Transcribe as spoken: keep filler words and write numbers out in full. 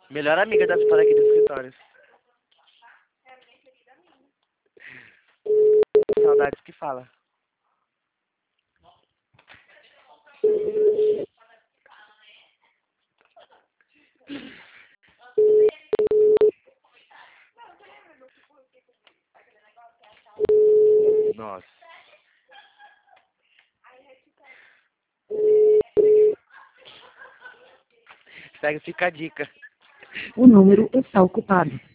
Melhor amiga da Vitória aqui do escritório. Saudades que fala. Nossa. Segue, fica a dica. O número está ocupado.